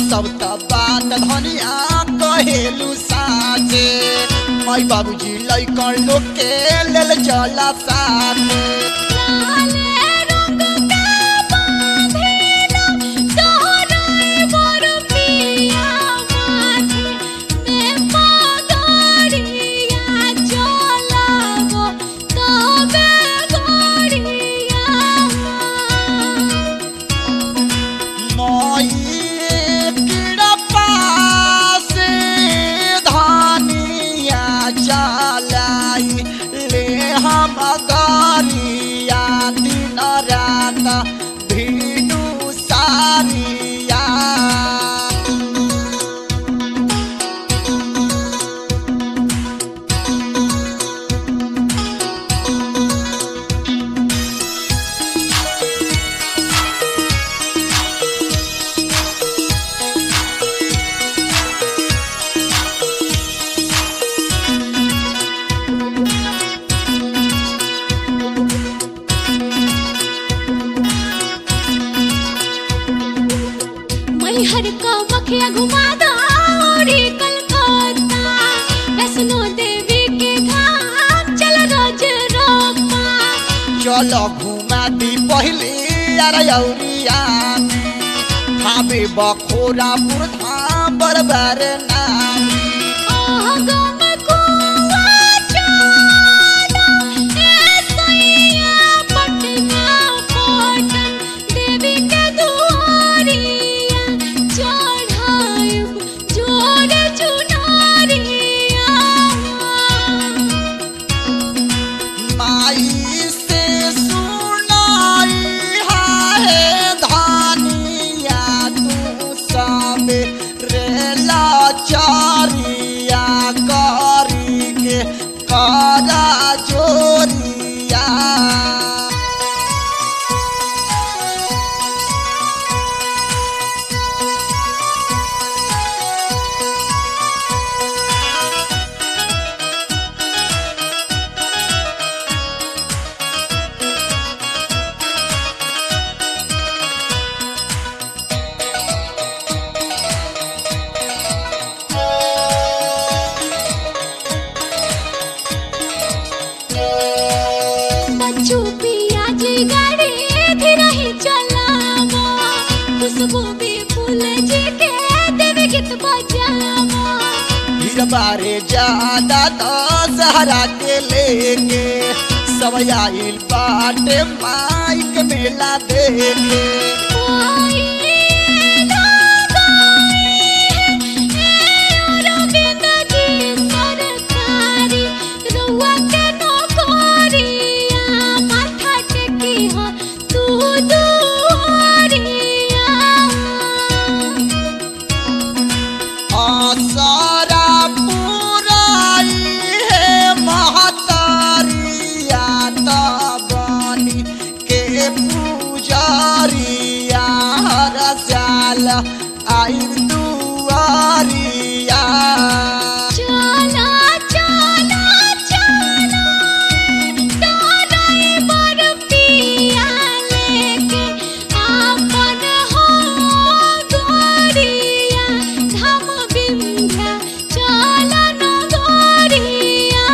सब त बात धनिया कहेलु साचे माई बाबूजी लइकन लोग के लेल चला साथे हर का मखिया घुमा दौड़ी कलकत्ता वैष्णो देवी के धाम चल रोज रोपा चलो घुमा दी पहले अरयौरिया थावे बखोरापुर धाम बरबर नामी चारिया करी के करा जोरिया गाड़ी धीरे ही चलावा खुशबू भी फूल जी के देवी गीत बजावा भीड़ बारे ज्यादा तो सहारा के लेके सब आइल बाटे माइक मेला देखे आई दुआरिया चला चला चला तोराई बरपिया लेके आपन हो गोरिया धाम बिंध्या चला न गोरिया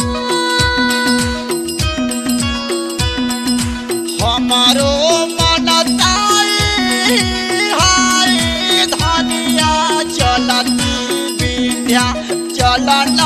हमारो चलती बिंध्या चलन